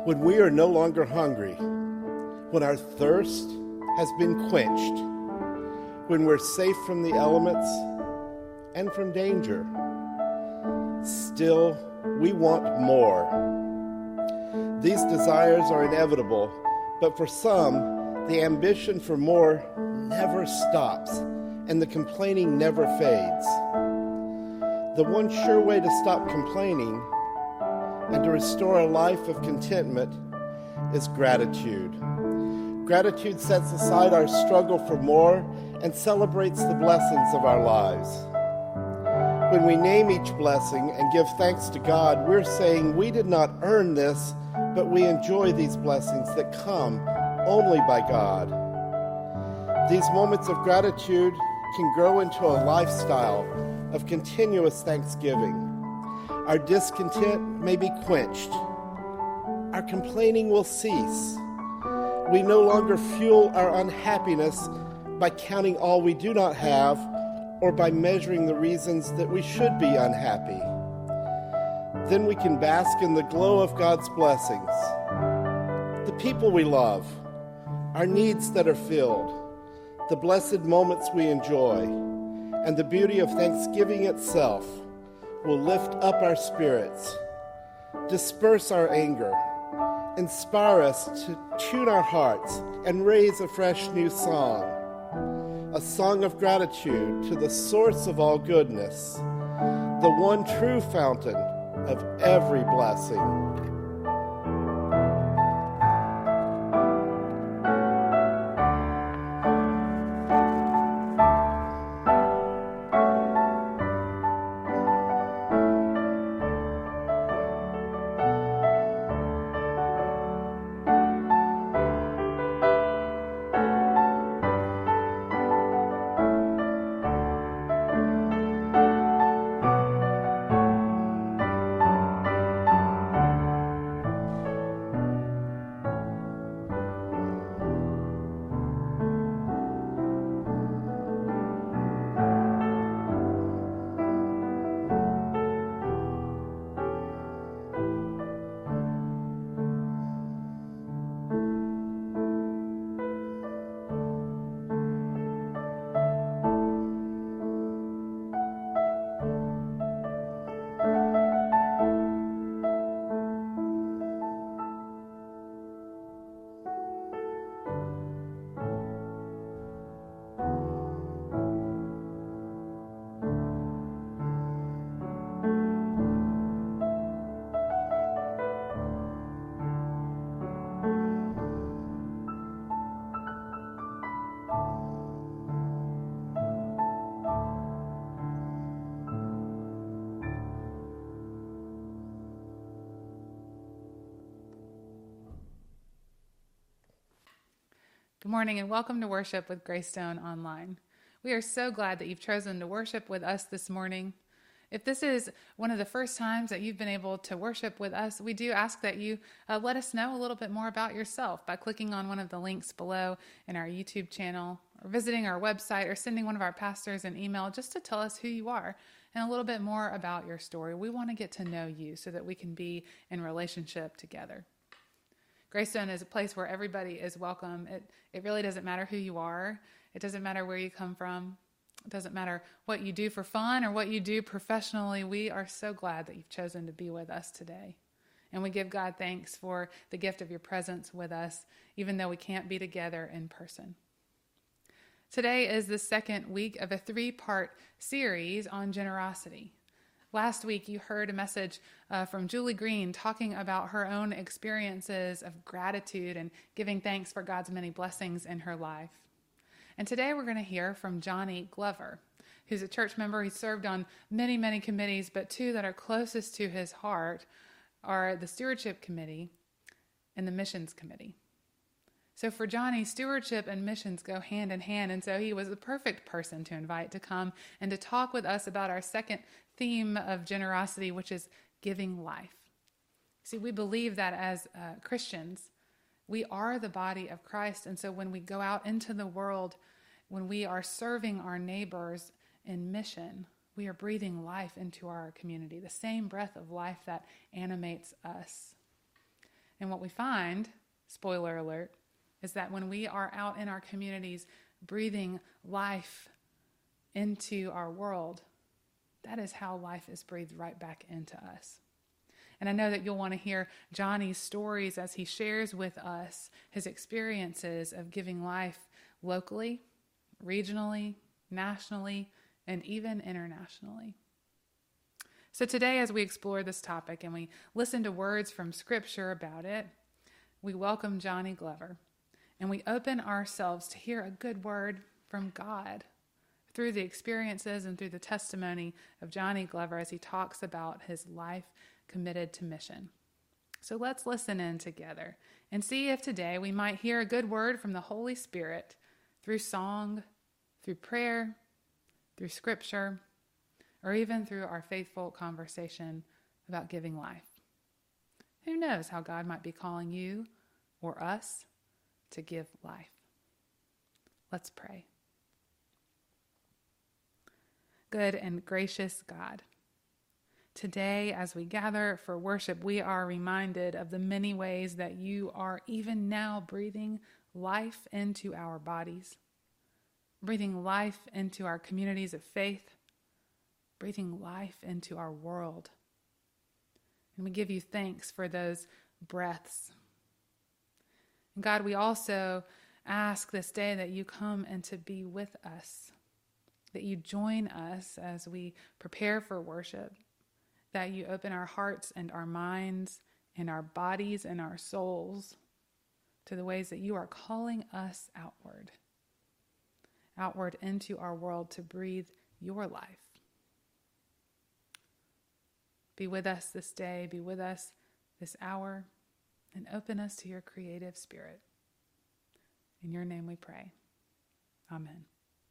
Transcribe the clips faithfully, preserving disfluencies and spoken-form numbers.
When we are no longer hungry, when our thirst has been quenched, when we're safe from the elements and from danger, still we want more. These desires are inevitable, but for some, the ambition for more never stops, and the complaining never fades. The one sure way to stop complaining and to restore a life of contentment is gratitude. Gratitude sets aside our struggle for more and celebrates the blessings of our lives. When we name each blessing and give thanks to God, we're saying we did not earn this, but we enjoy these blessings that come only by God. These moments of gratitude can grow into a lifestyle of continuous thanksgiving. Our discontent may be quenched. Our complaining will cease. We no longer fuel our unhappiness by counting all we do not have or by measuring the reasons that we should be unhappy. Then we can bask in the glow of God's blessings. The people we love, our needs that are filled, the blessed moments we enjoy, and the beauty of Thanksgiving itself will lift up our spirits, disperse our anger, inspire us to tune our hearts and raise a fresh new song, a song of gratitude to the source of all goodness, the one true fountain of every blessing. Good morning and welcome to worship with Greystone Online. We are so glad that you've chosen to worship with us this morning. If this is one of the first times that you've been able to worship with us, we do ask that you uh, let us know a little bit more about yourself by clicking on one of the links below in our YouTube channel, or visiting our website, or sending one of our pastors an email just to tell us who you are and a little bit more about your story. We want to get to know you so that we can be in relationship together. Greystone is a place where everybody is welcome. It it really doesn't matter who you are. It doesn't matter where you come from. It doesn't matter what you do for fun or what you do professionally. We are so glad that you've chosen to be with us today. And we give God thanks for the gift of your presence with us, even though we can't be together in person. Today is the second week of a three-part series on generosity. Last week, you heard a message uh, from Julie Green talking about her own experiences of gratitude and giving thanks for God's many blessings in her life. And today we're going to hear from Johnny Glover, who's a church member. He served on many, many committees, but two that are closest to his heart are the Stewardship Committee and the Missions Committee. So for Johnny, stewardship and missions go hand in hand, and so he was the perfect person to invite to come and to talk with us about our second theme of generosity, which is giving life. See, we believe that as uh, Christians, we are the body of Christ, and so when we go out into the world, when we are serving our neighbors in mission, we are breathing life into our community, the same breath of life that animates us. And what we find, spoiler alert, is that when we are out in our communities breathing life into our world, that is how life is breathed right back into us. And I know that you'll want to hear Johnny's stories as he shares with us his experiences of giving life locally, regionally, nationally, and even internationally. So today, as we explore this topic and we listen to words from Scripture about it, we welcome Johnny Glover, and we open ourselves to hear a good word from God through the experiences and through the testimony of Johnny Glover as he talks about his life committed to mission. So let's listen in together and see if today we might hear a good word from the Holy Spirit through song, through prayer, through Scripture, or even through our faithful conversation about giving life. Who knows how God might be calling you or us to give life. Let's pray. Good and gracious God, today as we gather for worship, we are reminded of the many ways that you are even now breathing life into our bodies, breathing life into our communities of faith, breathing life into our world. And we give you thanks for those breaths. And God, we also ask this day that you come and to be with us, that you join us as we prepare for worship, that you open our hearts and our minds and our bodies and our souls to the ways that you are calling us outward, outward into our world to breathe your life. Be with us this day, be with us this hour, and open us to your creative spirit. In your name we pray. Amen.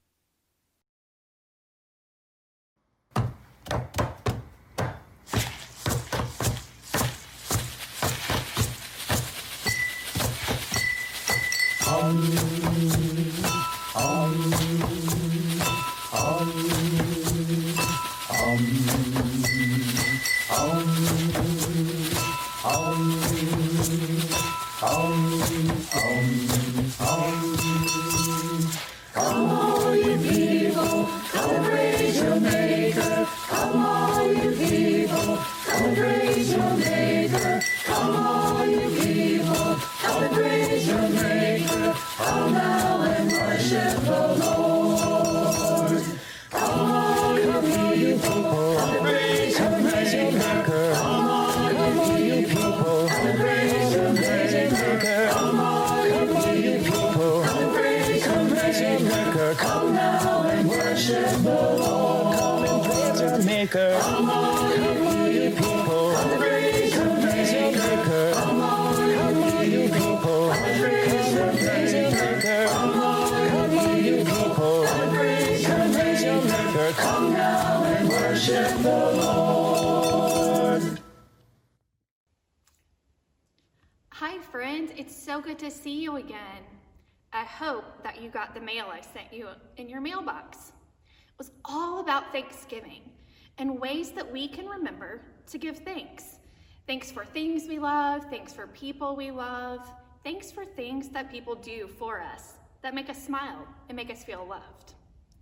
Hi friends, it's so good to see you again. I hope that you got the mail I sent you in your mailbox. It was all about Thanksgiving and ways that we can remember to give thanks. Thanks for things we love, thanks for people we love, thanks for things that people do for us that make us smile and make us feel loved.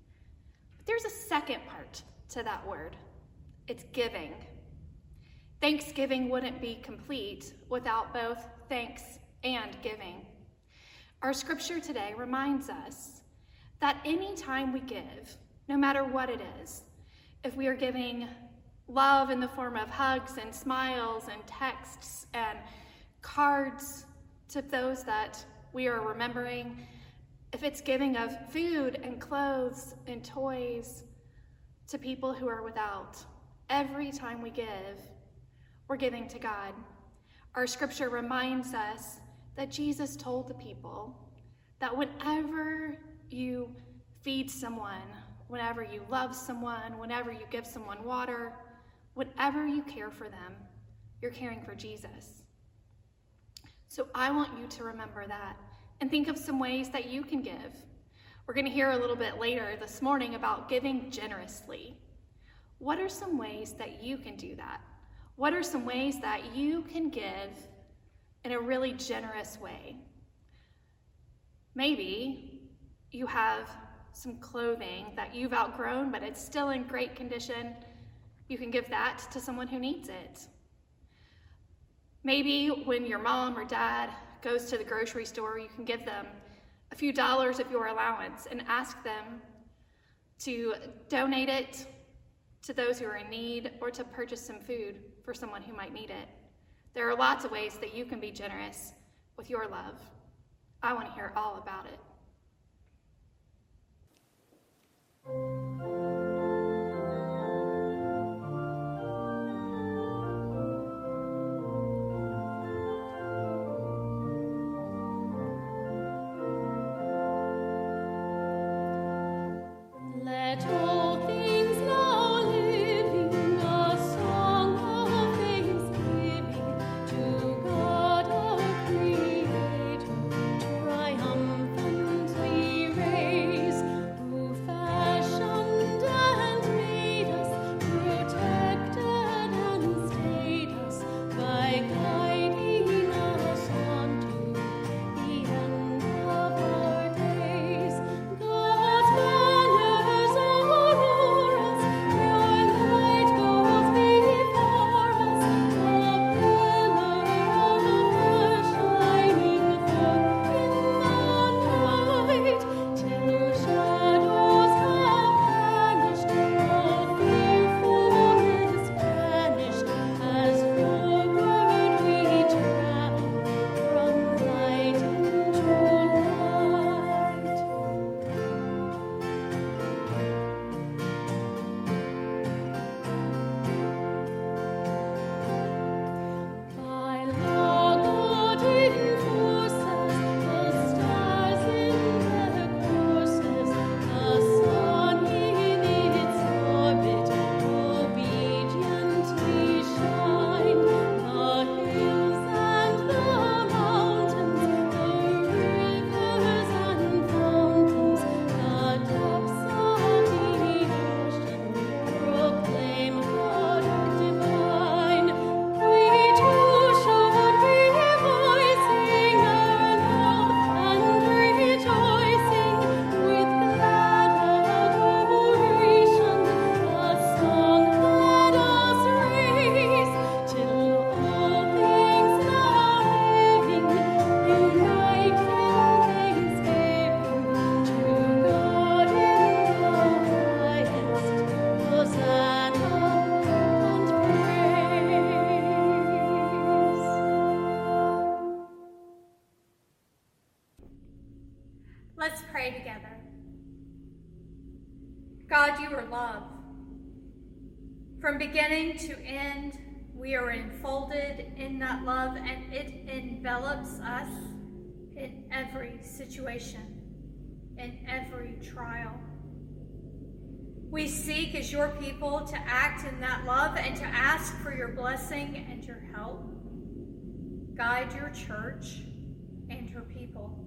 But there's a second part to that word. It's giving. Thanksgiving wouldn't be complete without both thanks and giving. Our scripture today reminds us that any time we give, no matter what it is, if we are giving love in the form of hugs and smiles and texts and cards to those that we are remembering, if it's giving of food and clothes and toys to people who are without, every time we give, we're giving to God. Our scripture reminds us that Jesus told the people that whenever you feed someone, whenever you love someone, whenever you give someone water, whenever you care for them, you're caring for Jesus. So I want you to remember that and think of some ways that you can give. We're going to hear a little bit later this morning about giving generously. What are some ways that you can do that? What are some ways that you can give in a really generous way. Maybe you have some clothing that you've outgrown, but it's still in great condition. You can give that to someone who needs it. Maybe when your mom or dad goes to the grocery store, you can give them a few dollars of your allowance and ask them to donate it to those who are in need or to purchase some food for someone who might need it. There are lots of ways that you can be generous with your love. I want to hear all about it. Let all things now living a song of thanksgiving to God our Creator, triumphantly raise, who fashioned and made us, protected and stayed us by guiding us on to the end of our days. God's banners o'er us, your light goes before us, a pillar of shining forth in the night, till shadows have vanished, all fearfulness vanished, as forward we travel from light into light. By law God enforces the stars in their courses, the sun in its orbit obediently shine. The hills and the mountains, the rivers and fountains, the depths of the ocean proclaim God divine. We too should rejoicing aloud and rejoicing with glad adoration, a song let us raise, till all things now living unite in thanksgiving to God in the highest. Hosanna and praise. Let's pray together. God, you are love. From beginning to end, we are enfolded in that love, and it envelops us in every situation, in every trial. We seek as your people to act in that love and to ask for your blessing and your help. Guide your church and her people.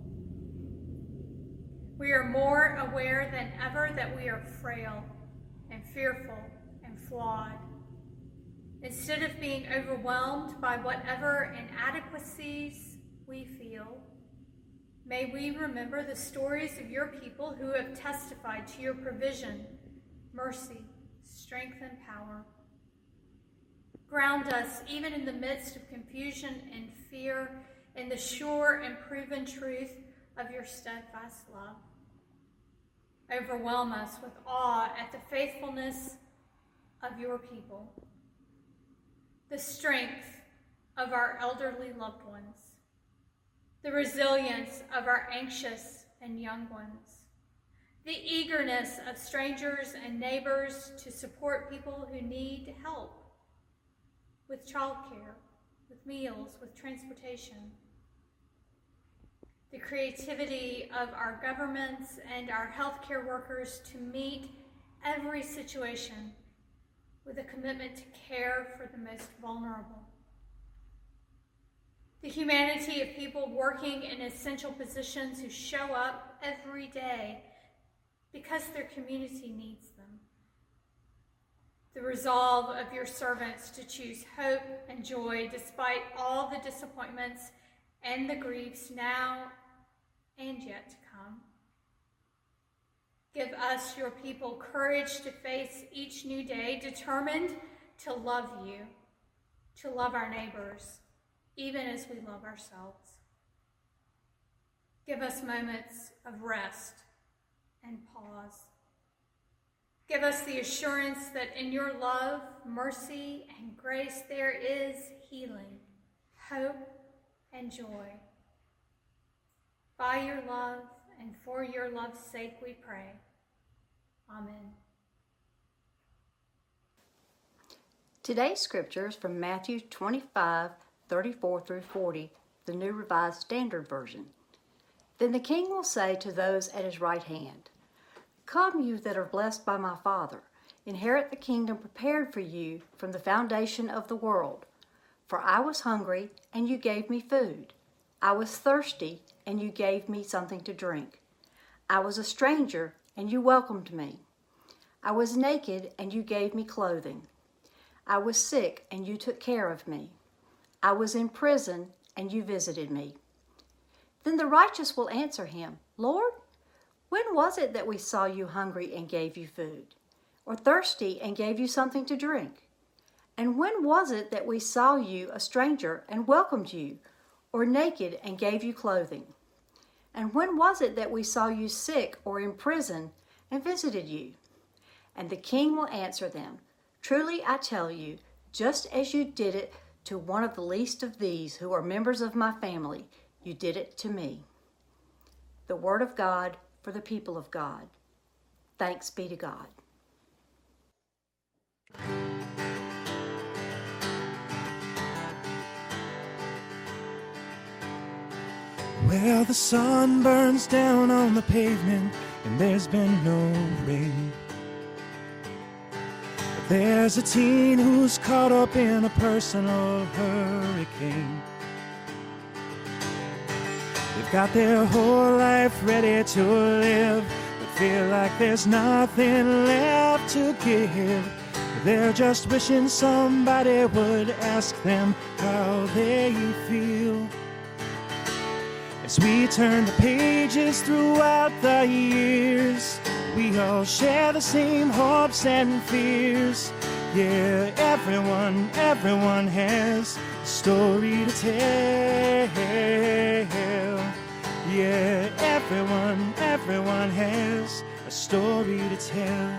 We are more aware than ever that we are frail and fearful and flawed. Instead of being overwhelmed by whatever inadequacies we feel, may we remember the stories of your people who have testified to your provision, mercy, strength, and power. Ground us, even in the midst of confusion and fear, in the sure and proven truth of your steadfast love. Overwhelm us with awe at the faithfulness of your people, the strength of our elderly loved ones, the resilience of our anxious and young ones, the eagerness of strangers and neighbors to support people who need help with childcare, with meals, with transportation, the creativity of our governments and our healthcare workers to meet every situation with a commitment to care for the most vulnerable. The humanity of people working in essential positions who show up every day because their community needs them. the resolve of your servants to choose hope and joy despite all the disappointments and the griefs now and yet to come. Give us, your people, courage to face each new day, determined to love you, to love our neighbors, even as we love ourselves. Give us moments of rest and pause. Give us the assurance that in your love, mercy, and grace there is healing, hope, and joy. By your love and for your love's sake we pray. Amen. Today's scripture is from Matthew twenty-five, thirty-four through forty, the New Revised Standard Version. Then the king will say to those at his right hand, "Come, you that are blessed by my Father, inherit the kingdom prepared for you from the foundation of the world. For I was hungry, and you gave me food. I was thirsty, and you gave me something to drink. I was a stranger, and you welcomed me. I was naked, and you gave me clothing. I was sick, and you took care of me. I was in prison, and you visited me." Then the righteous will answer him, "Lord, when was it that we saw you hungry and gave you food, or thirsty and gave you something to drink? And when was it that we saw you a stranger and welcomed you, or naked and gave you clothing? And when was it that we saw you sick or in prison and visited you?" And the king will answer them, "Truly I tell you, just as you did it to one of the least of these who are members of my family, you did it to me." The word of God for the people of God. Thanks be to God. Well, the sun burns down on the pavement and there's been no rain. But there's a teen who's caught up in a personal hurricane. They've got their whole life ready to live, but feel like there's nothing left to give. They're just wishing somebody would ask them how they feel. As we turn the pages throughout the years, we all share the same hopes and fears. Yeah, everyone, everyone has a story to tell. Yeah, everyone, everyone has a story to tell.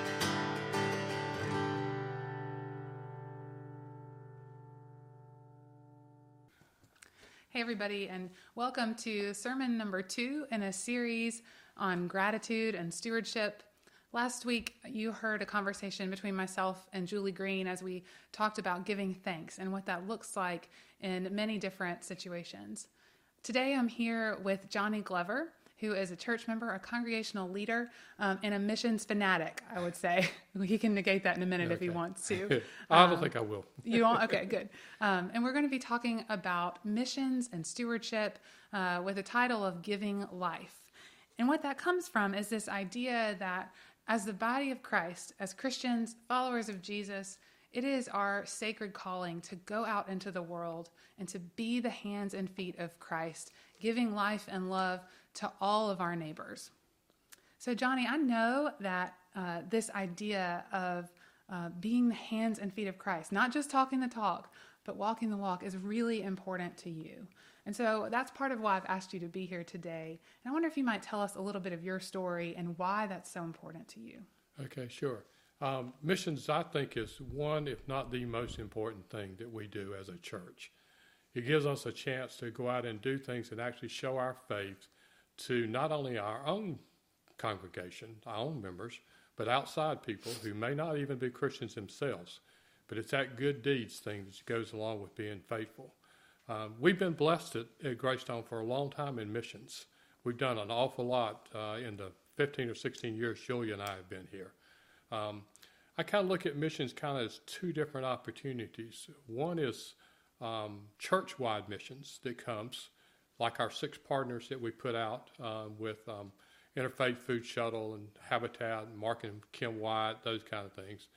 Hey, everybody, and welcome to sermon number two in a series on gratitude and stewardship. Last week, you heard a conversation between myself and Julie Green as we talked about giving thanks and what that looks like in many different situations. Today, I'm here with Johnny Glover, who is a church member, a congregational leader, um, and a missions fanatic, I would say. He can negate that in a minute okay. if he wants to. I don't um, think I will. You won't? Okay, good. Um, and we're going to be talking about missions and stewardship uh, with the title of Giving Life. And what that comes from is this idea that as the body of Christ, as Christians, followers of Jesus, it is our sacred calling to go out into the world and to be the hands and feet of Christ, giving life and love to all of our neighbors. So, Johnny, I know that uh, this idea of uh, being the hands and feet of Christ, not just talking the talk, but walking the walk, is really important to you. And so that's part of why I've asked you to be here today. And I wonder if you might tell us a little bit of your story and why that's so important to you. Okay, sure. Um, missions, I think, is one, if not the most important thing that we do as a church. It gives us a chance to go out and do things that actually show our faith to not only our own congregation, our own members, but outside people who may not even be Christians themselves. But it's that good deeds thing that goes along with being faithful. Um, we've been blessed at, at Greystone for a long time in missions. We've done an awful lot uh, in the fifteen or sixteen years Julia and I have been here. Um, I kind of look at missions kind of as two different opportunities. One is um, church-wide missions that comes, like our six partners that we put out uh, with um, Interfaith Food Shuttle and Habitat, and Mark and Kim White, those kind of things.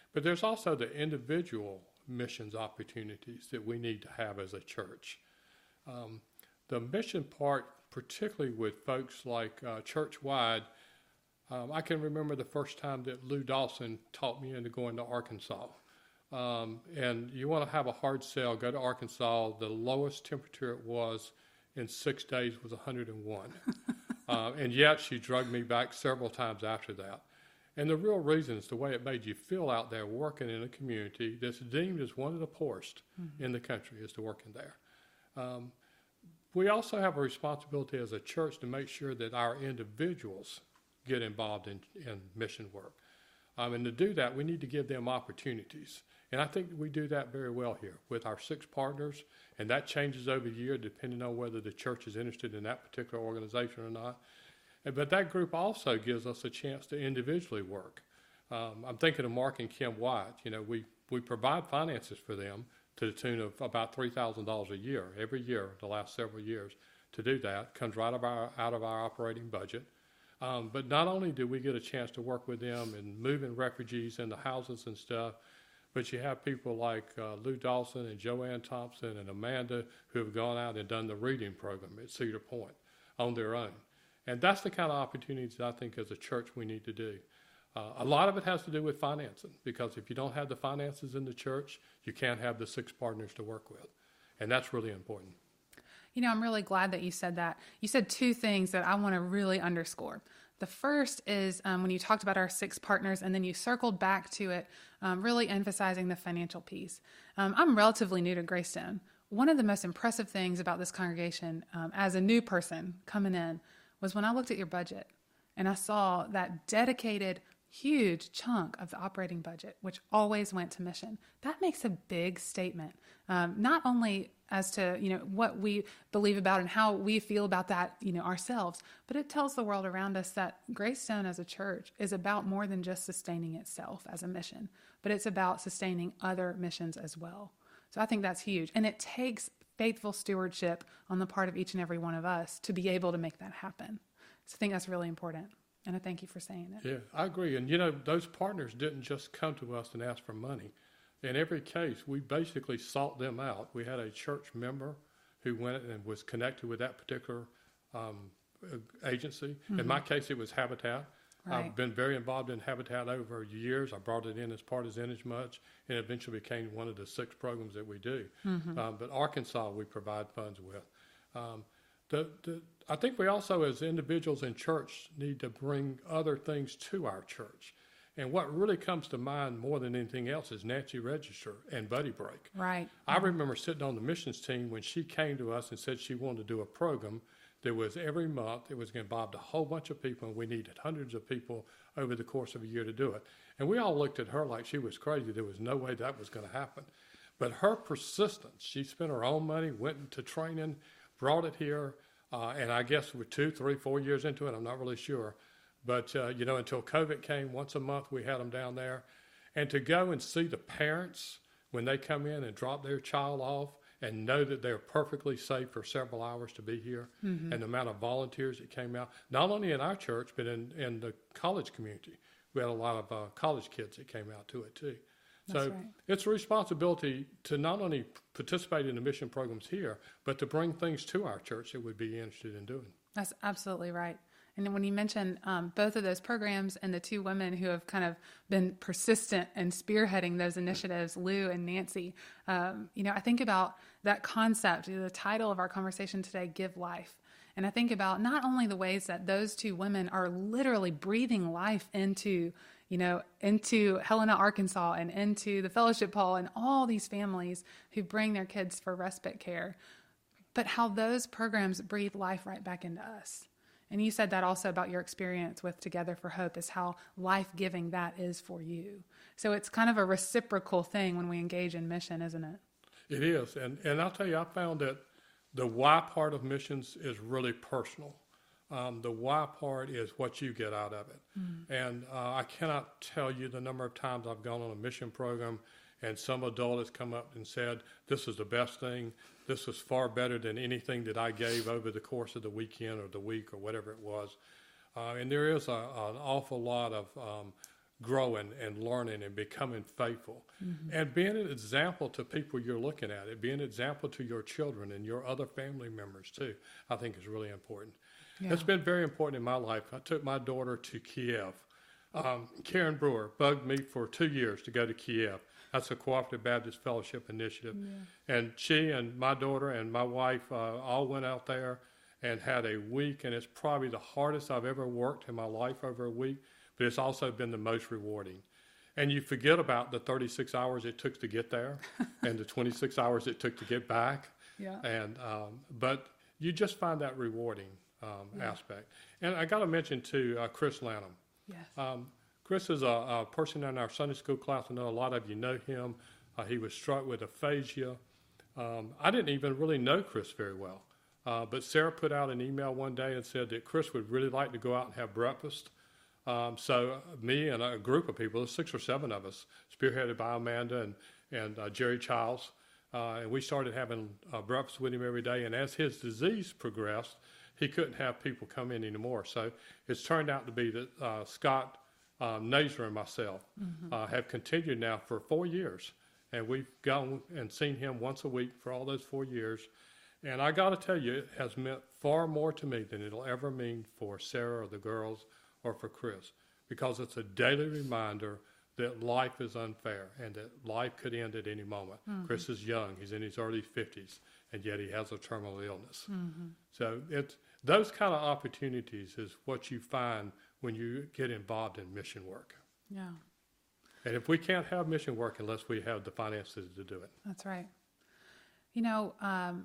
But there's also the individual missions opportunities that we need to have as a church. Um, the mission part, particularly with folks like uh, church-wide, um, I can remember the first time that Lou Dawson taught me into going to Arkansas. Um, and you want to have a hard sell, go to Arkansas. The lowest temperature it was in six days was one hundred one. uh, and yet she drugged me back several times after that. And the real reason is the way it made you feel out there working in a community that's deemed as one of the poorest mm-hmm. in the country is to work in there. Um, we also have a responsibility as a church to make sure that our individuals get involved in, in mission work. Um, and to do that, we need to give them opportunities. And I think we do that very well here with our six partners, and that changes over the year depending on whether the church is interested in that particular organization or not. But that group also gives us a chance to individually work. Um, I'm thinking of Mark and Kim White. You know, we, we provide finances for them to the tune of about three thousand dollars a year, every year, the last several years. To do that comes right of our, out of our operating budget. Um, but not only do we get a chance to work with them and moving refugees into houses and stuff, but you have people like uh, Lou Dawson and Joanne Thompson and Amanda who have gone out and done the reading program at Cedar Point on their own. And that's the kind of opportunities that I think as a church we need to do. Uh, a lot of it has to do with financing, because if you don't have the finances in the church, you can't have the six partners to work with. And that's really important. You know, I'm really glad that you said that. You said two things that I want to really underscore. The first is um, when you talked about our six partners, and then you circled back to it, um, really emphasizing the financial piece. Um, I'm relatively new to Greystone. One of the most impressive things about this congregation um, as a new person coming in was when I looked at your budget and I saw that dedicated, huge chunk of the operating budget, which always went to mission. That makes a big statement, um, not only as to, you know, what we believe about and how we feel about that, you know, ourselves, but it tells the world around us that Greystone as a church is about more than just sustaining itself as a mission, but it's about sustaining other missions as well. So I think that's huge. And it takes faithful stewardship on the part of each and every one of us to be able to make that happen. So I think that's really important. And I thank you for saying it. Yeah, I agree. And, you know, those partners didn't just come to us and ask for money. In every case, we basically sought them out. We had a church member who went and was connected with that particular um, agency. Mm-hmm. In my case, it was Habitat. Right. I've been very involved in Habitat over years. I brought it in as part of Zenage Much, and it eventually became one of the six programs that we do. Mm-hmm. Um, but Arkansas, we provide funds with. Um, the, the, I think we also, as individuals in church, need to bring other things to our church. And what really comes to mind more than anything else is Nancy Register and Buddy Break. Right. I remember sitting on the missions team when she came to us and said she wanted to do a program that was every month. It was going to involve a whole bunch of people, and we needed hundreds of people over the course of a year to do it. And we all looked at her like she was crazy. There was no way that was going to happen. But her persistence, she spent her own money, went into training, brought it here, uh, and I guess we're two, three, four years into it. I'm not really sure. But, uh, you know, until COVID came, once a month we had them down there. And to go and see the parents when they come in and drop their child off and know that they're perfectly safe for several hours to be here, mm-hmm. and the amount of volunteers that came out, not only in our church, but in, in the college community. We had a lot of uh, college kids that came out to it, too. That's so right. It's a responsibility to not only participate in the mission programs here, but to bring things to our church that we'd be interested in doing. That's absolutely right. And when you mentioned um, both of those programs and the two women who have kind of been persistent and spearheading those initiatives, Lou and Nancy, um, you know, I think about that concept, the title of our conversation today, Give Life. And I think about not only the ways that those two women are literally breathing life into, you know, into Helena, Arkansas, and into the Fellowship Hall and all these families who bring their kids for respite care, but how those programs breathe life right back into us. And you said that also about your experience with Together for Hope, is how life-giving that is for you. So it's kind of a reciprocal thing when we engage in mission, isn't it? It is. And, and I'll tell you, I found that the why part of missions is really personal. Um, the why part is what you get out of it. Mm-hmm. And uh, I cannot tell you the number of times I've gone on a mission program and some adult has come up and said, this is the best thing. This was far better than anything that I gave over the course of the weekend or the week or whatever it was. Uh, and there is a, an awful lot of um, growing and learning and becoming faithful, mm-hmm. and being an example to people you're looking at, it being an example to your children and your other family members too, I think is really important. Yeah. It's been very important in my life. I took my daughter to Kiev. Um, Karen Brewer bugged me for two years to go to Kiev. That's a Cooperative Baptist Fellowship initiative. Yeah. And she and my daughter and my wife uh, all went out there and had a week, and it's probably the hardest I've ever worked in my life over a week, but it's also been the most rewarding. And you forget about the thirty-six hours it took to get there and the twenty-six hours it took to get back. Yeah. And um, but you just find that rewarding um, yeah. aspect. And I got to mention, too, uh, Chris Lanham. Yes. Um, Chris is a, a person in our Sunday school class. I know a lot of you know him. Uh, he was struck with aphasia. Um, I didn't even really know Chris very well. Uh, but Sarah put out an email one day and said that Chris would really like to go out and have breakfast. Um, so me and a group of people, six or seven of us, spearheaded by Amanda and, and uh, Jerry Childs, uh, and we started having uh, breakfast with him every day. And as his disease progressed, he couldn't have people come in anymore. So it's turned out to be that uh, Scott um, Nazer and myself mm-hmm. uh, have continued now for four years. And we've gone and seen him once a week for all those four years. And I got to tell you, it has meant far more to me than it'll ever mean for Sarah or the girls or for Chris, because it's a daily reminder that life is unfair and that life could end at any moment. Mm-hmm. Chris is young. He's in his early fifties, and yet he has a terminal illness. Mm-hmm. So it's those kind of opportunities is what you find when you get involved in mission work. Yeah. And if we can't have mission work unless we have the finances to do it. That's right. You know, um,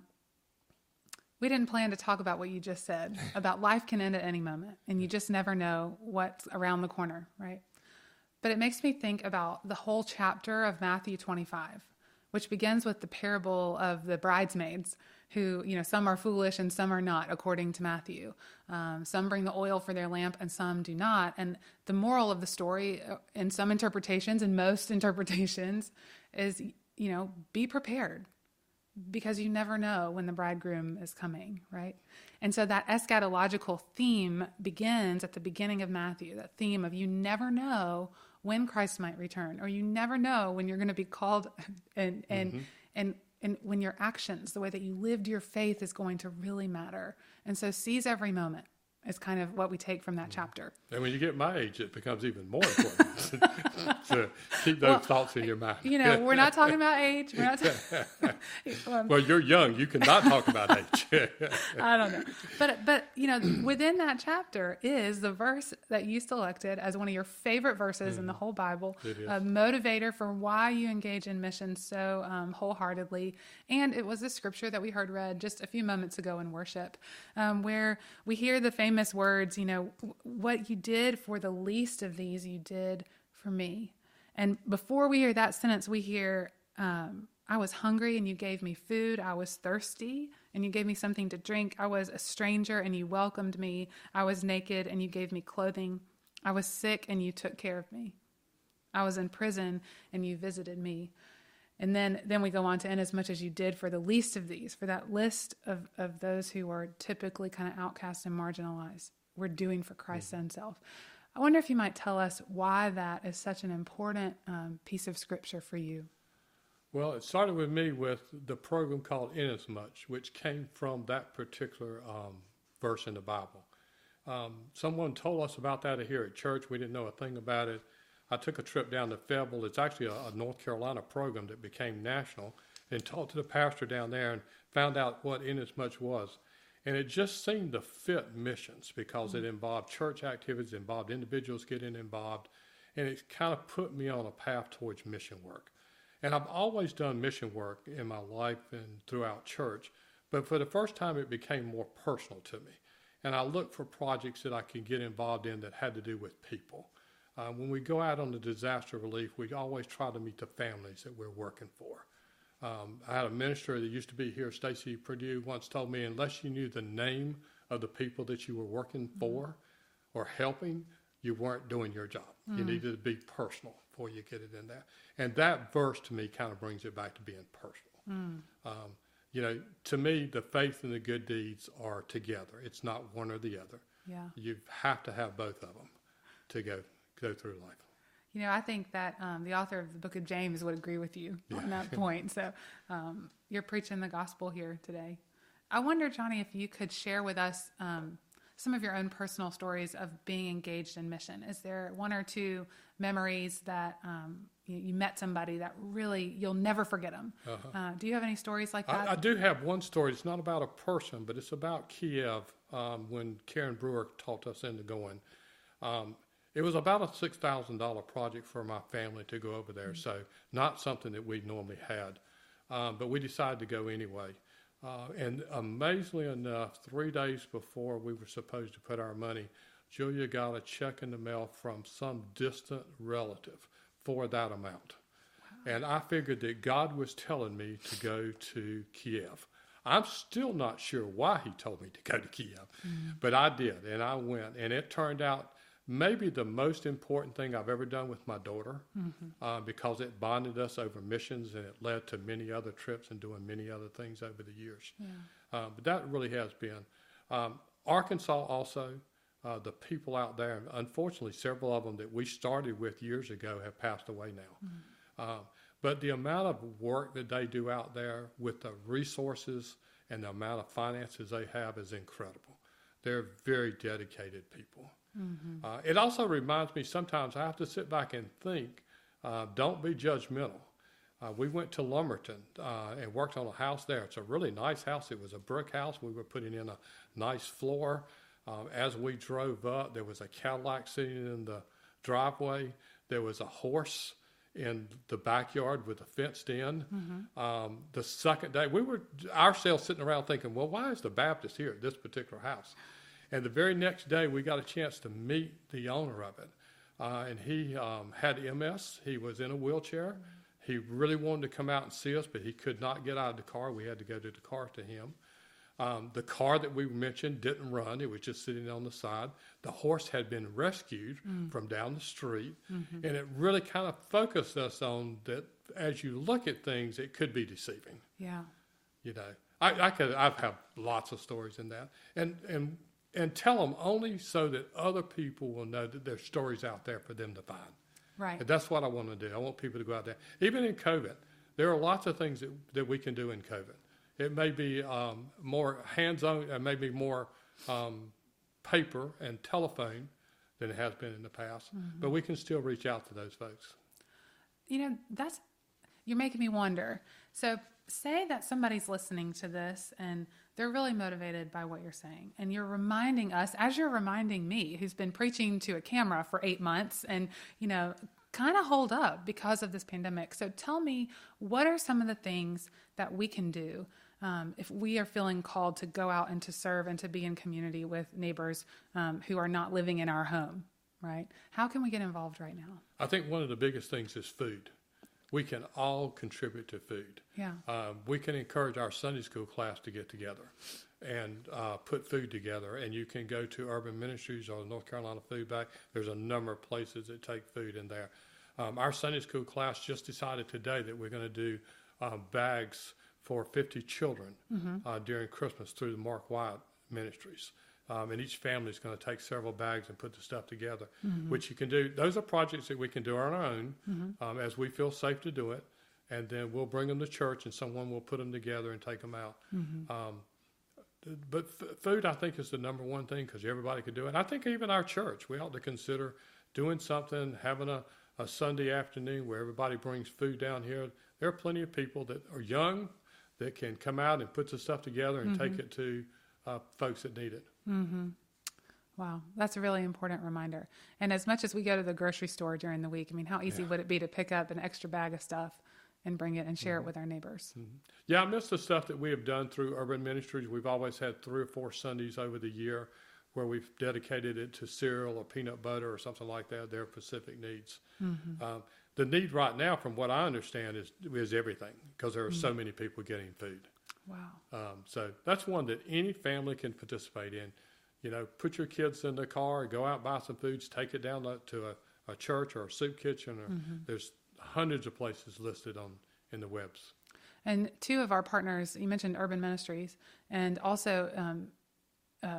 we didn't plan to talk about what you just said about life can end at any moment, and you just never know what's around the corner, right? But it makes me think about the whole chapter of Matthew twenty-five, which begins with the parable of the bridesmaids who, you know, some are foolish and some are not, according to Matthew. Um, some bring the oil for their lamp and some do not. And the moral of the story, in some interpretations and most interpretations, is, you know, be prepared, because you never know when the bridegroom is coming, right? And so that eschatological theme begins at the beginning of Matthew, that theme of you never know when Christ might return, or you never know when you're going to be called, and and mm-hmm. and and when your actions, the way that you lived your faith, is going to really matter. And so seize every moment is kind of what we take from that chapter. And when you get my age, it becomes even more important to keep those well, thoughts in your mind. You know, we're not talking about age. We're not ta- um, well, you're young. You cannot talk about age. I don't know. But, but you know, within that chapter is the verse that you selected as one of your favorite verses mm. in the whole Bible, a motivator for why you engage in mission so um, wholeheartedly. And it was a scripture that we heard read just a few moments ago in worship, um, where we hear the famous words, you know, what you did for the least of these, you did for me. And before we hear that sentence, we hear, um, I was hungry and you gave me food. I was thirsty and you gave me something to drink. I was a stranger and you welcomed me. I was naked and you gave me clothing. I was sick and you took care of me. I was in prison and you visited me. And then, then we go on to, inasmuch as you did for the least of these, for that list of, of those who are typically kind of outcast and marginalized, we're doing for Christ's own self. I wonder if you might tell us why that is such an important um, piece of scripture for you. Well, it started with me with the program called Inasmuch, which came from that particular um, verse in the Bible. Um, someone told us about that here at church. We didn't know a thing about it. I took a trip down to Fayetteville. It's actually a, a North Carolina program that became national, and talked to the pastor down there and found out what Inasmuch was. And it just seemed to fit missions because mm-hmm. it involved church activities, involved individuals getting involved, and it kind of put me on a path towards mission work. And I've always done mission work in my life and throughout church, but for the first time it became more personal to me. And I looked for projects that I could get involved in that had to do with people. Uh, when we go out on the disaster relief, we always try to meet the families that we're working for. Um, I had a minister that used to be here, Stacy Purdue, once told me, unless you knew the name of the people that you were working for or helping, you weren't doing your job. Mm. You needed to be personal before you get it in there. And that verse to me kind of brings it back to being personal. Mm. Um, you know, to me, the faith and the good deeds are together. It's not one or the other. Yeah. You have to have both of them to go go through life. You know, I think that um, the author of the book of James would agree with you Yeah. on that point. So um, you're preaching the gospel here today. I wonder, Johnny, if you could share with us um, some of your own personal stories of being engaged in mission. Is there one or two memories that um, you, you met somebody that really, you'll never forget them? Uh-huh. Uh, do you have any stories like that? I, I do have one story. It's not about a person, but it's about Kiev um, when Karen Brewer talked us into going. Um, it was about a six thousand dollars project for my family to go over there, mm-hmm. so not something that we normally had. Um, but we decided to go anyway. Uh, and amazingly enough, three days before we were supposed to put our money, Julia got a check in the mail from some distant relative for that amount. Wow. And I figured that God was telling me to go to Kiev. I'm still not sure why he told me to go to Kiev, mm-hmm. but I did, and I went. And it turned out maybe the most important thing I've ever done with my daughter, mm-hmm. uh, because it bonded us over missions, and it led to many other trips and doing many other things over the years. Yeah. Uh, but that really has been. Um, Arkansas also, uh, the people out there, unfortunately several of them that we started with years ago have passed away now. Mm-hmm. Um, but the amount of work that they do out there with the resources and the amount of finances they have is incredible. They're very dedicated people. Mm-hmm. Uh, it also reminds me sometimes I have to sit back and think, uh, don't be judgmental. Uh, we went to Lumberton uh, and worked on a house there. It's a really nice house. It was a brick house. We were putting in a nice floor. Um, as we drove up, there was a Cadillac sitting in the driveway. There was a horse in the backyard with a fenced in. Mm-hmm. Um, the second day, we were ourselves sitting around thinking, well, why is the Baptist here at this particular house? And the very next day, we got a chance to meet the owner of it. Uh, and he um, had M S. He was in a wheelchair. He really wanted to come out and see us, but he could not get out of the car. We had to go to the car to him. Um, the car that we mentioned didn't run. It was just sitting on the side. The horse had been rescued mm. from down the street. Mm-hmm. And it really kind of focused us on that as you look at things, it could be deceiving. Yeah. You know, I, I could, I've had lots of stories in that. And, and, And tell them only so that other people will know that there's stories out there for them to find. Right. And that's what I want to do. I want people to go out there. Even in COVID, there are lots of things that, that we can do in COVID. It may be um, more hands-on, it may be more um, paper and telephone than it has been in the past, mm-hmm. but we can still reach out to those folks. You know, that's, you're making me wonder. So say that somebody's listening to this and they're really motivated by what you're saying. And you're reminding us, as you're reminding me, who's been preaching to a camera for eight months and, you know, kind of hold up because of this pandemic. So tell me, what are some of the things that we can do um, if we are feeling called to go out and to serve and to be in community with neighbors um, who are not living in our home, right? How can we get involved right now? I think one of the biggest things is food. We can all contribute to food. Yeah. Um, we can encourage our Sunday school class to get together and uh, put food together. And you can go to Urban Ministries or the North Carolina Food Bank. There's a number of places that take food in there. Um, our Sunday school class just decided today that we're going to do uh, bags for fifty children mm-hmm. uh, during Christmas through the Mark Wyatt Ministries. Um, and each family is going to take several bags and put the stuff together, mm-hmm. which you can do. Those are projects that we can do on our own mm-hmm. um, as we feel safe to do it. And then we'll bring them to church and someone will put them together and take them out. Mm-hmm. Um, but f- food, I think, is the number one thing because everybody can do it. And I think even our church, we ought to consider doing something, having a, a Sunday afternoon where everybody brings food down here. There are plenty of people that are young that can come out and put the stuff together and mm-hmm. take it to uh, folks that need it. Mm-hmm. Wow, that's a really important reminder. And as much as we go to the grocery store during the week, I mean, how easy yeah. would it be to pick up an extra bag of stuff and bring it and share mm-hmm. it with our neighbors? Mm-hmm. Yeah, I miss the stuff that we have done through Urban Ministries. We've always had three or four Sundays over the year where we've dedicated it to cereal or peanut butter or something like that, their specific needs. Mm-hmm. Um, the need right now, from what I understand, is is everything because there are mm-hmm. so many people getting food. Wow. Um, so that's one that any family can participate in. You know, put your kids in the car, go out, buy some foods, take it down to a, a church or a soup kitchen. Or mm-hmm. There's hundreds of places listed on in the webs. And two of our partners, you mentioned Urban Ministries, and also um, uh,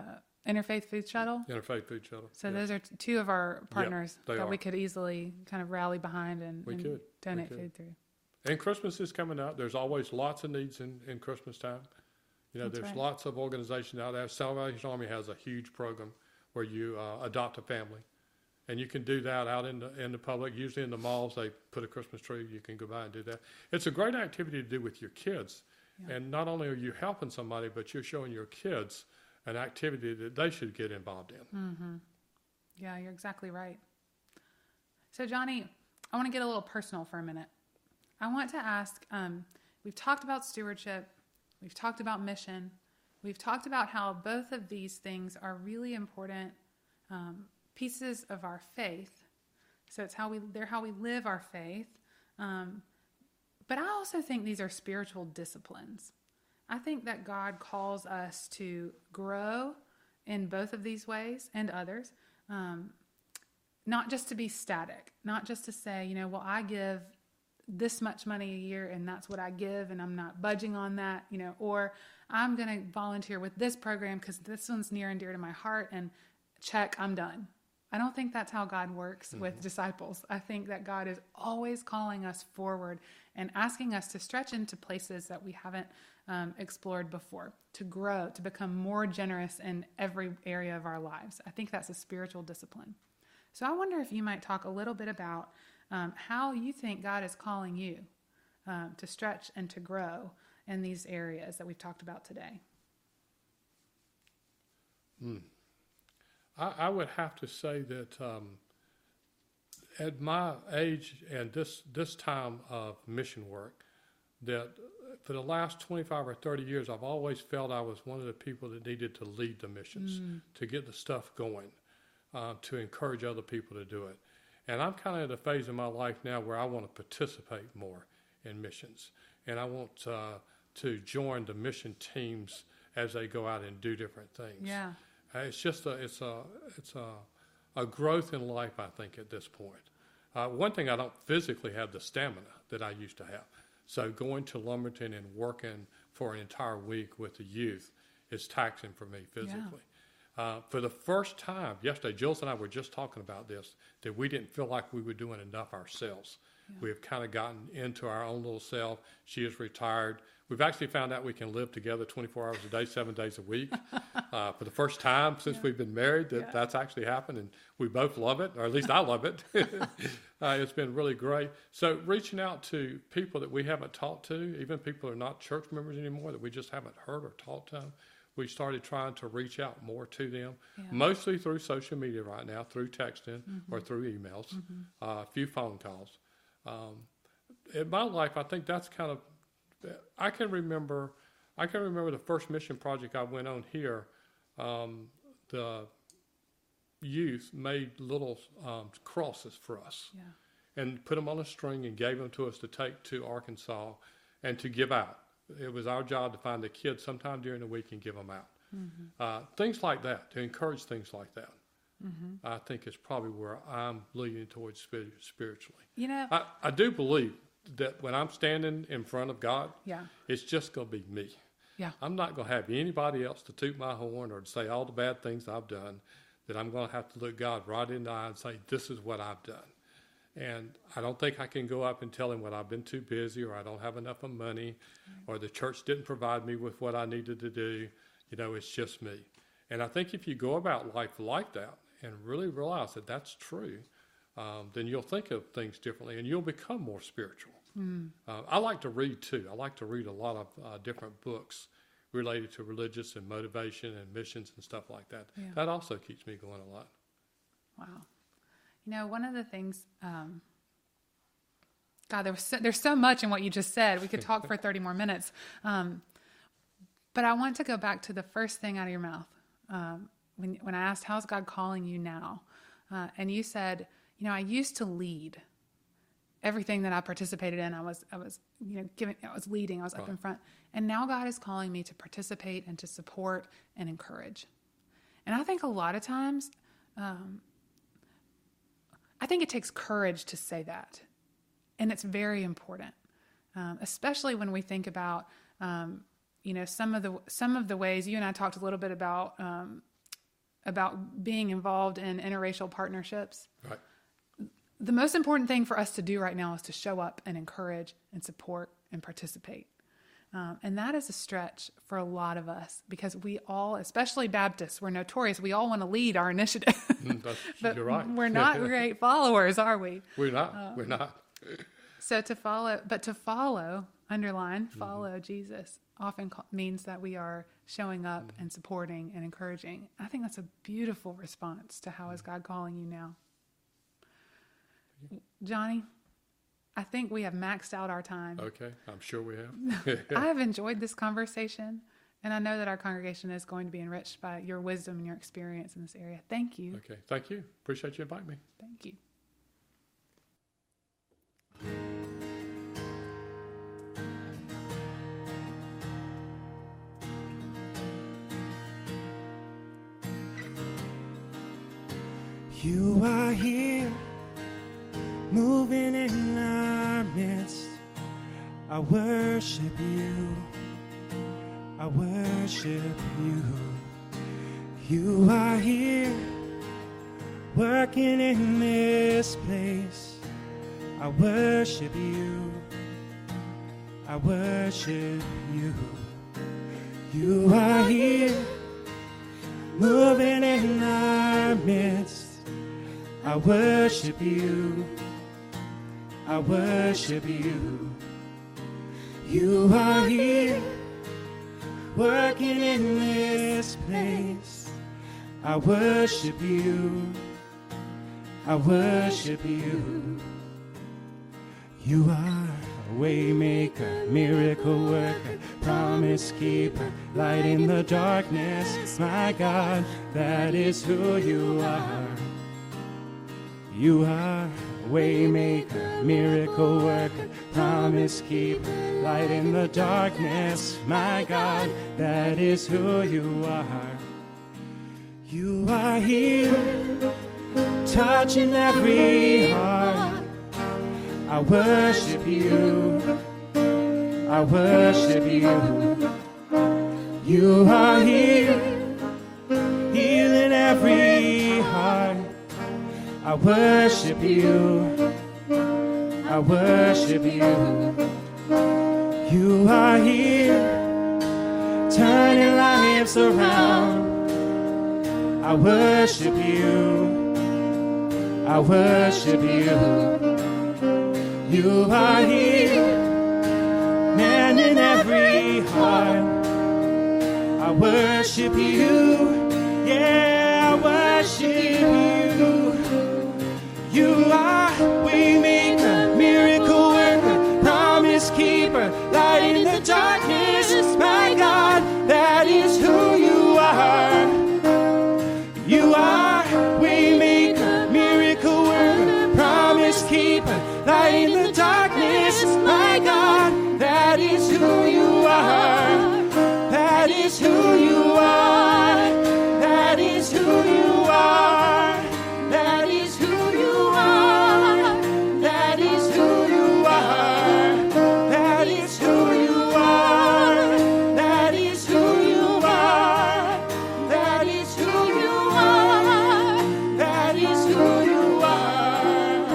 Interfaith Food Shuttle. Interfaith Food Shuttle. So yes. those are t- two of our partners they that are. we could easily kind of rally behind and, We and could. donate We could. food through. And Christmas is coming up. There's always lots of needs in, in Christmas time. You know, That's there's right. lots of organizations out there. Salvation Army has a huge program where you uh, adopt a family. And you can do that out in the, in the public. Usually in the malls, they put a Christmas tree. You can go by and do that. It's a great activity to do with your kids. Yeah. And not only are you helping somebody, but you're showing your kids an activity that they should get involved in. Mm-hmm. Yeah, you're exactly right. So, Johnny, I want to get a little personal for a minute. I want to ask, um, we've talked about stewardship. We've talked about mission. We've talked about how both of these things are really important um, pieces of our faith. So it's how we, they're how we live our faith. Um, but I also think these are spiritual disciplines. I think that God calls us to grow in both of these ways and others. Um, not just to be static, not just to say, you know, well, I give this much money a year and that's what I give and I'm not budging on that, you know, or I'm going to volunteer with this program because this one's near and dear to my heart and check, I'm done. I don't think that's how God works mm-hmm. with disciples. I think that God is always calling us forward and asking us to stretch into places that we haven't um, explored before, to grow, to become more generous in every area of our lives. I think that's a spiritual discipline. So I wonder if you might talk a little bit about um, how you think God is calling you um, to stretch and to grow in these areas that we've talked about today. Mm. I, I would have to say that um, at my age and this this time of mission work, that for the last twenty-five or thirty years, I've always felt I was one of the people that needed to lead the missions, mm. to get the stuff going, uh, to encourage other people to do it. And I'm kind of at a phase in my life now where I want to participate more in missions. And I want uh, to join the mission teams as they go out and do different things. Yeah. Uh, it's just a, it's a, it's a, a growth in life, I think, at this point. Uh, one thing, I don't physically have the stamina that I used to have. So going to Lumberton and working for an entire week with the youth is taxing for me physically. Yeah. Uh, for the first time yesterday, Jules and I were just talking about this, that we didn't feel like we were doing enough ourselves. Yeah. We have kind of gotten into our own little self. She is retired. We've actually found out we can live together twenty-four hours a day, seven days a week. uh, for the first time since yeah. we've been married, that yeah. that's actually happened, and we both love it, or at least I love it. uh, it's been really great. So reaching out to people that we haven't talked to, even people who are not church members anymore that we just haven't heard or talked to them, we started trying to reach out more to them, yeah. mostly through social media right now, through texting mm-hmm. or through emails, mm-hmm. uh, a few phone calls. Um, in my life, I think that's kind of, I can remember, I can remember the first mission project I went on here. Um, the youth made little um, crosses for us yeah. and put them on a string and gave them to us to take to Arkansas and to give out. It was our job to find the kids sometime during the week and give them out. Mm-hmm. Uh, things like that, to encourage things like that. Mm-hmm. I think is probably where I'm leaning towards spiritually. You know, I, I do believe that when I'm standing in front of God, yeah. it's just going to be me. Yeah. I'm not going to have anybody else to toot my horn or to say all the bad things I've done, that I'm going to have to look God right in the eye and say, this is what I've done. And I don't think I can go up and tell him what I've been too busy, or I don't have enough of money, mm-hmm. or the church didn't provide me with what I needed to do. You know, it's just me. And I think if you go about life like that and really realize that that's true, um, then you'll think of things differently and you'll become more spiritual. Mm. Uh, I like to read too. I like to read a lot of uh, different books related to religious and motivation and missions and stuff like that. Yeah. That also keeps me going a lot. Wow. You know, one of the things, um, God, there was so, there's so much in what you just said. We could talk for thirty more minutes. Um, but I want to go back to the first thing out of your mouth. Um, when, when I asked, how's God calling you now? Uh, and you said, you know, I used to lead everything that I participated in. I was, I was, you know, giving, I was leading, I was up right. in front. And now God is calling me to participate and to support and encourage. And I think a lot of times, um, I think it takes courage to say that. And it's very important, um, especially when we think about, um, you know, some of the some of the ways you and I talked a little bit about um, about being involved in interracial partnerships. Right. The most important thing for us to do right now is to show up and encourage and support and participate. Um, and that is a stretch for a lot of us because we all, especially Baptists, we're notorious. We all want to lead our initiative. Mm, that's, but you're right. We're not great followers, are we? We're not. Um, we're not. So to follow, but to follow, underline, follow Mm-hmm. Jesus often co- means that we are showing up mm-hmm. and supporting and encouraging. I think that's a beautiful response to how is God calling you now. Johnny, I think we have maxed out our time. Okay, I'm sure we have. I have enjoyed this conversation, and I know that our congregation is going to be enriched by your wisdom and your experience in this area. Thank you. Okay, thank you. Appreciate you inviting me. Thank you. You are here, moving in our midst. I worship you, I worship you. You are here, working in this place. I worship you, I worship you. You are here, moving in our midst. I worship you, I worship you. You are here, working in this place. I worship you, I worship you. You are a way maker, miracle worker, promise keeper, light in the darkness. My God, that is who you are. You are a way maker, miracle worker, promise keeper, light in the darkness. My God, that is who you are. You are here, touching every heart. I worship you, I worship you. You are here, healing every heart. I worship you, I worship you. You are here, turning lives around. I worship you, I worship you. You are here, mending every heart. I worship you, yeah, I worship you. You are waymaker, miracle worker, promise keeper, light in the darkness. My God, that is who you are. You are waymaker, miracle worker, promise keeper, light in the darkness. My God, that is who you are. That is who you are. That is who you are. That is who you are. That is who you are. That is who you are. That is who you are. That is who you are. That is who you are.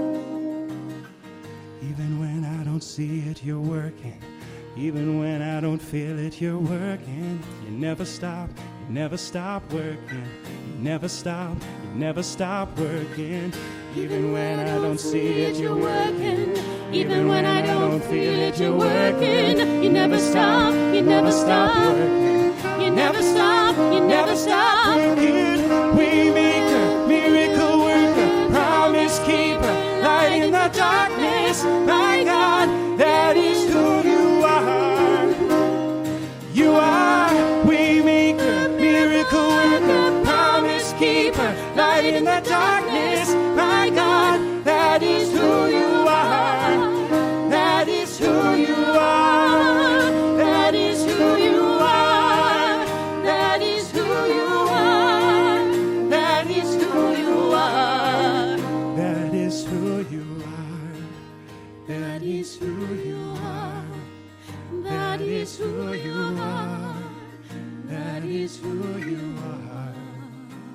Even when I don't see it, you're working. Even when I don't feel it, you're working. You never stop, you never stop working. You never stop, you never stop working. Even when I don't see it, you're working. Even when I don't feel it, you're working. You never stop, you never stop. You never stop, you never stop. Waymaker, miracle worker, promise keeper, light in the darkness. My God, that is who you are. You are waymaker, miracle worker, promise keeper, light in the darkness. My God, that is who you are. That is who you are. That is who you are. That is who you are. That is who you are. That is who you are. That is who you are. That is who you are. That is who you are.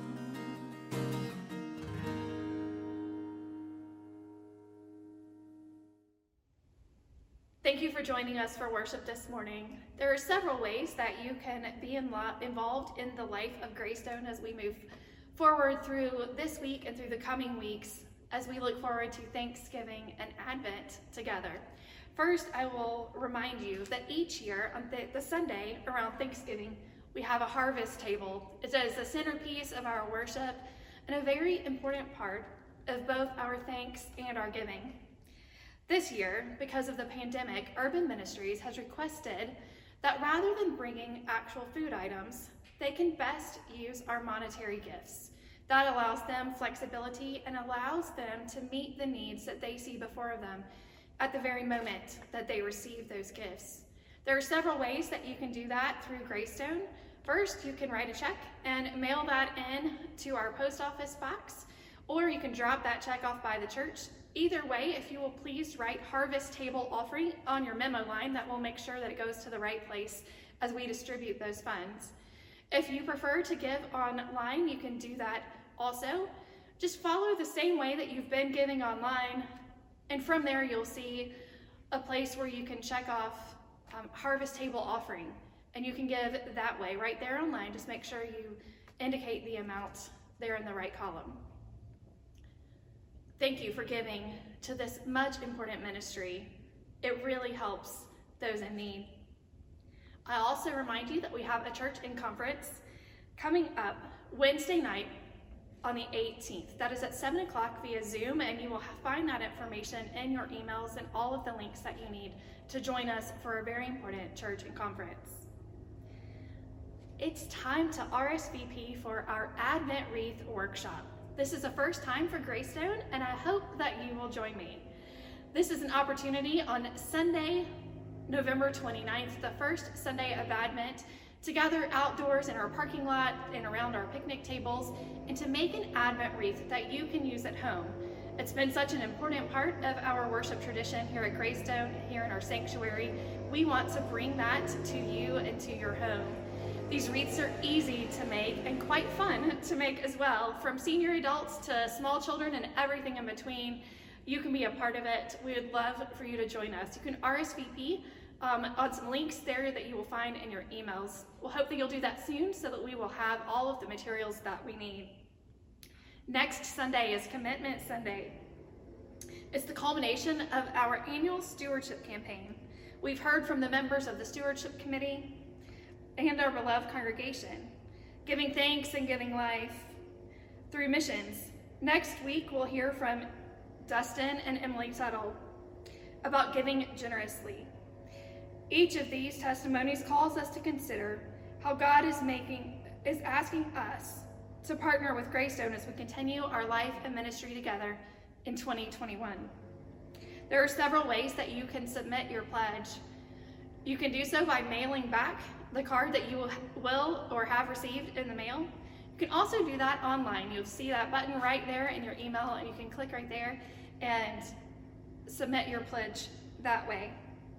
Thank you for joining us for worship this morning. There are several ways that you can be in lo- involved in the life of Greystone as we move forward through this week and through the coming weeks as we look forward to Thanksgiving and Advent together. First, I will remind you that each year on the, the Sunday around Thanksgiving, we have a harvest table. It is the centerpiece of our worship and a very important part of both our thanks and our giving. This year, because of the pandemic, Urban Ministries has requested that rather than bringing actual food items, they can best use our monetary gifts. That allows them flexibility and allows them to meet the needs that they see before them at the very moment that they receive those gifts. There are several ways that you can do that through Greystone. First, you can write a check and mail that in to our post office box, or you can drop that check off by the church. Either way, if you will please write Harvest Table Offering on your memo line, that will make sure that it goes to the right place as we distribute those funds. If you prefer to give online, you can do that also. Just follow the same way that you've been giving online, and from there you'll see a place where you can check off um, Harvest Table Offering, and you can give that way right there online. Just make sure you indicate the amount there in the right column. Thank you for giving to this much important ministry. It really helps those in need. I also remind you that we have a church in conference coming up Wednesday night on the eighteenth. That is at seven o'clock via Zoom, and you will find that information in your emails and all of the links that you need to join us for a very important church and conference. It's time to R S V P for our Advent Wreath Workshop. This is the first time for Greystone, and I hope that you will join me. This is an opportunity on Sunday, November twenty-ninth, the first Sunday of Advent, to gather outdoors in our parking lot and around our picnic tables, and to make an Advent wreath that you can use at home. It's been such an important part of our worship tradition here at Greystone, here in our sanctuary. We want to bring that to you and to your home. These wreaths are easy to make and quite fun to make as well. From senior adults to small children and everything in between, you can be a part of it. We would love for you to join us. You can R S V P um, on some links there that you will find in your emails. We'll hope that you'll do that soon so that we will have all of the materials that we need. Next Sunday is Commitment Sunday. It's the culmination of our annual stewardship campaign. We've heard from the members of the stewardship committee and our beloved congregation, giving thanks and giving life through missions. Next week, we'll hear from Dustin and Emily Tuttle about giving generously. Each of these testimonies calls us to consider how God is making, is asking us to partner with Greystone as we continue our life and ministry together in twenty twenty-one. There are several ways that you can submit your pledge. You can do so by mailing back the card that you will or have received in the mail. You can also do that online. You'll see that button right there in your email, and you can click right there and submit your pledge that way.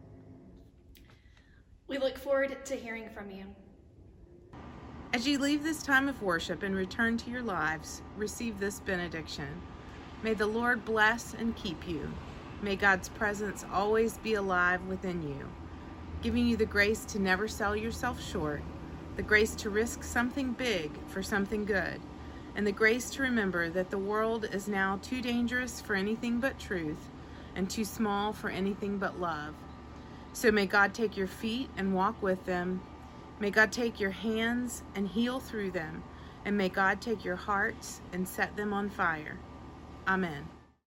We look forward to hearing from you. As you leave this time of worship and return to your lives, receive this benediction. May the Lord bless and keep you. May God's presence always be alive within you, giving you the grace to never sell yourself short, the grace to risk something big for something good, and the grace to remember that the world is now too dangerous for anything but truth and too small for anything but love. So may God take your feet and walk with them. May God take your hands and heal through them. And may God take your hearts and set them on fire. Amen.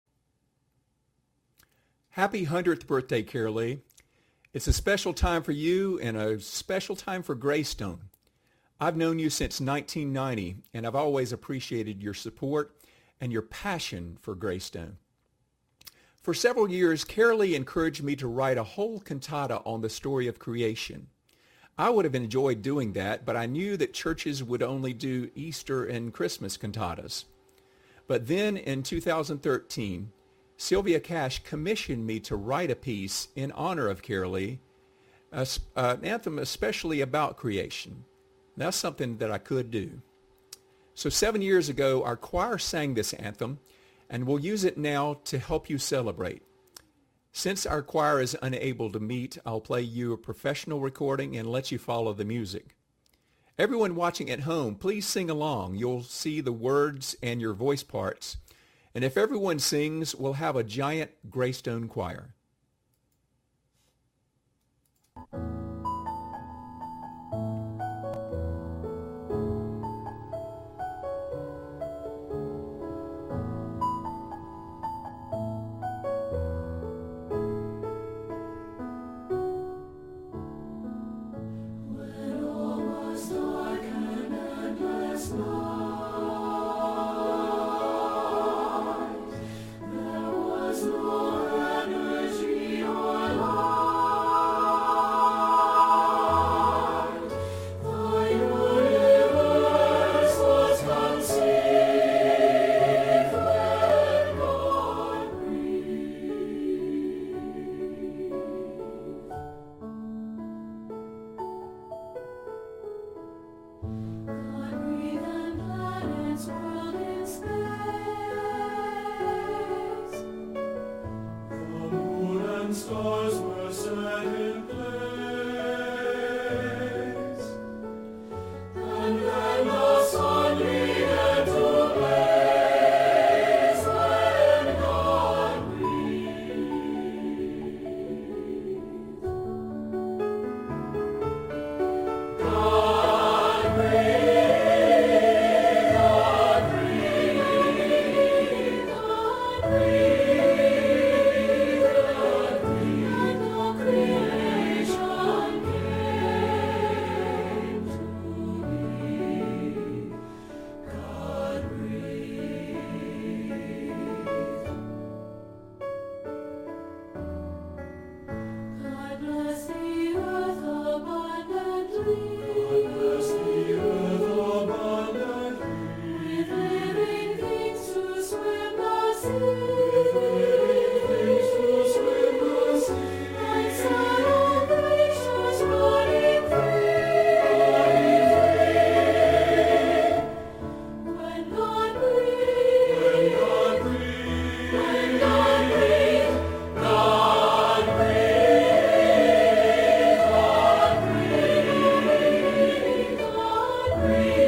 Happy hundredth birthday, Carolee. It's a special time for you and a special time for Greystone. I've known you since nineteen ninety, and I've always appreciated your support and your passion for Greystone. For several years, Carolee encouraged me to write a whole cantata on the story of creation. I would have enjoyed doing that, but I knew that churches would only do Easter and Christmas cantatas. But then in two thousand thirteen, Sylvia Cash commissioned me to write a piece in honor of Carolee, an anthem especially about creation. That's something that I could do. So seven years ago, our choir sang this anthem, and we'll use it now to help you celebrate. Since our choir is unable to meet, I'll play you a professional recording and let you follow the music. Everyone watching at home, please sing along. You'll see the words and your voice parts. And if everyone sings, we'll have a giant Greystone choir. Stars were set in place, and then the sun began to blaze when God breathed. God breathed, God breathed, God breathed. Breathe.